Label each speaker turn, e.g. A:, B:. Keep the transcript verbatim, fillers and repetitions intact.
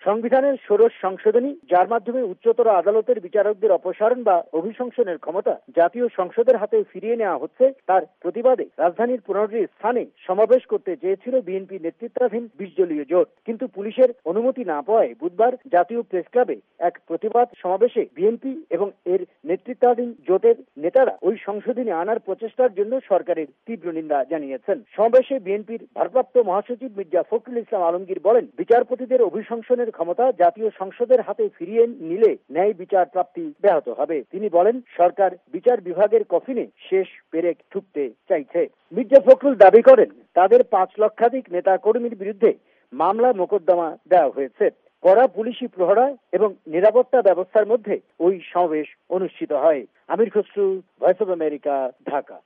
A: সংবিধানের ষোড়শ সংশোধনী, যার মাধ্যমে উচ্চতর আদালতের বিচারকদের অপসারণ বা অভিশংসনের ক্ষমতা জাতীয় সংসদের হাতে ফিরিয়ে নেওয়া হচ্ছে, তার প্রতিবাদে রাজধানীর পনেরোটি স্থানে সমাবেশ করতে চেয়েছিল বিএনপি নেতৃত্বাধীন বিশ দলীয় জোট। কিন্তু পুলিশের অনুমতি না পাওয়ায় বুধবার জাতীয় প্রেস ক্লাবে এক প্রতিবাদ সমাবেশে বিএনপি এবং এর নেতৃত্বাধীন জোটের নেতারা ওই সংশোধনী আনার প্রচেষ্টার জন্য সরকারের তীব্র নিন্দা জানিয়েছেন। সমাবেশে বিএনপির ভারপ্রাপ্ত মহাসচিব মির্জা ফখরুল ইসলাম আলমগীর বলেন, বিচারপতিদের অভিশংসনের ক্ষমতা জাতীয় সংসদের হাতে ফিরিয়ে নিলে ন্যায় বিচার প্রাপ্তি ব্যাহত হবে। তিনি বলেন, সরকার বিচার বিভাগের কফিনে শেষ পেরেক ঠুকতে চাইছে। মির্জা ফখরুল দাবি করেন, তাদের পাঁচ লক্ষাধিক নেতা কর্মীর বিরুদ্ধে মামলা মোকদ্দমা দেওয়া হয়েছে। কড়া পুলিশি প্রহরা এবং নিরাপত্তা ব্যবস্থার মধ্যে ওই সমাবেশ অনুষ্ঠিত হয়। Amir Khasru, voice of America, Dhaka.